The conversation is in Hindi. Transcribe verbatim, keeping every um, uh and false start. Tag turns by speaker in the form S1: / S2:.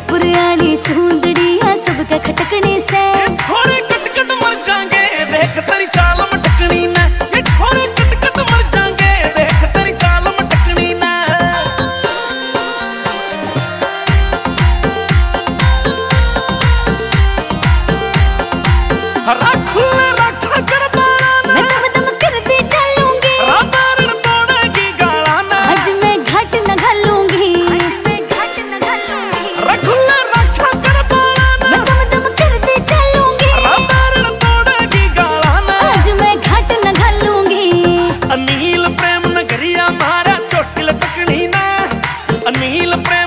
S1: पुरानी चूंदड़िया सबका खटकने से
S2: थोड़े कटकट मर जाएंगे देख तेरी चाल मटकनी ना, ये थोड़े कटकट मर जाएंगे देख तेरी चाल मटकनी ना। हरा खुले रखा कर बाला ना,
S1: मैं दम दम करती चलूंगी,
S2: रातारण तोड़ेगी गाला ना,
S1: आज मैं घाट न घालूंगी, आज मैं घाट न घालूंगी।
S2: हरा खुले रखा कर बाला ना,
S1: मैं दम दम करती चलूंगी,
S2: रातारण तोड़ेगी गाला ना,
S1: आज मैं घाट न घालूंगी।
S2: अनिल प्रेम नगरिया मारा चोटी लटकनी ना, अनिल प्रेम